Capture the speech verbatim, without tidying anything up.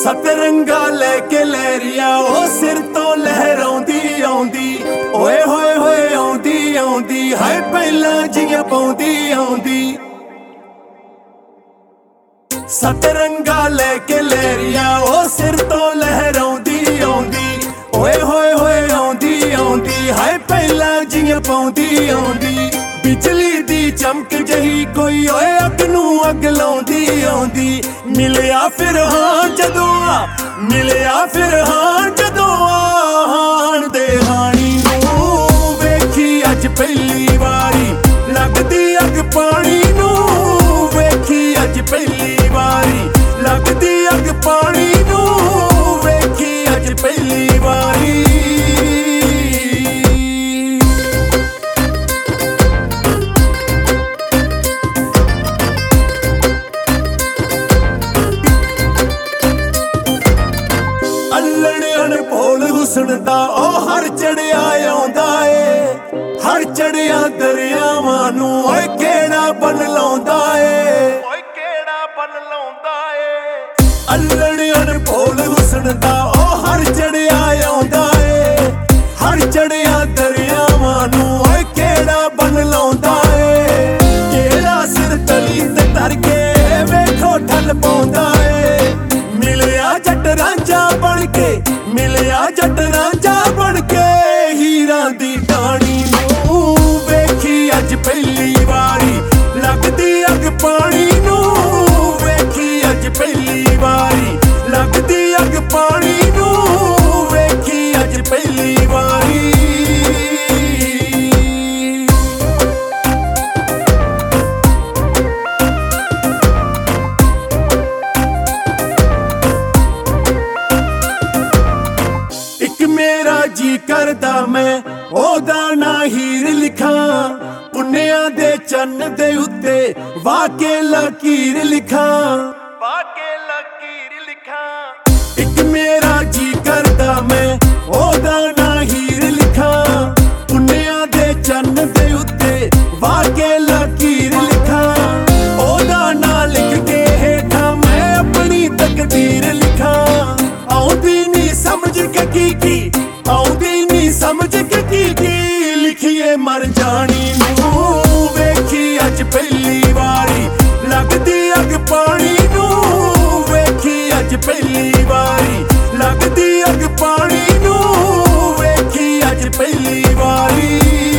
सतरंगा लेके लहरिया ओ सिर तो लहराउंदी आउंदी ओए होए होए आउंदी आउंदी हाय पहला जियां पाउंदी आउंदी सतरंगा लेके लहरिया ओ सिर तो लहराउंदी आउंदी ओए होए होए आउंदी आउंदी हाय पहला जियां पाउंदी आउंदी बिजली दी चमक जही कोई ओए अग नू अग लाउंदी आउंदी मिलिया फिर हां जदों मिलिया फिर हां जदों हाण दे हाणी नू वेखी अज पहली वारी लगदी अग पानी नू वेखी अज पहली वारी लगदी अग पानी नू वेखी अज पहली वारी भोल हुसन दा ओ हर चढ़िया आउंदा ए हर चढ़िया दरियावां नू ओए केड़ा बन लाउंदा ए ओए केड़ा बन लाउंदा ए अल्लड़ियन भोल हुसन दा ओ हर चढ़िया आउंदा ए हर चढ़िया दरियावां नू ओए केड़ा बन लाउंदा ए केड़ा सिर तली ते तर के वेखो ठल पाउंदा ए मिलिया जट रांझा बन के मिलिया जट रांझा बन के हीरा दी टाणी नू वेखी अज पहली वारी लगदी अग पानी नू वेखी अज पहली वारी लगदी अग पानी नू वेखी अज पहली वारी मेरा जी करदा मैं ओदा ना हीर लिखा पुन्निया दे चन्न दे उत्ते वाके लकीर लिखा वाके लकीर लिखा एक मेरा जी करदा मैं ओदा ना हीर लिखा पुन्निया दे चन्न दे उत्ते वाके लकीर लिखा ओदा ना लिख के हेठा मैं अपनी तकदीर लिखा आउंदी नी समझ के की की आउंदी नी समझ के की की लिखिए मर जानी नू वेखी अज पहली वारी लगदी अग पानी नू वेखी अज पहली वारी लगदी अग पानी नू वेखी अज पहली वारी।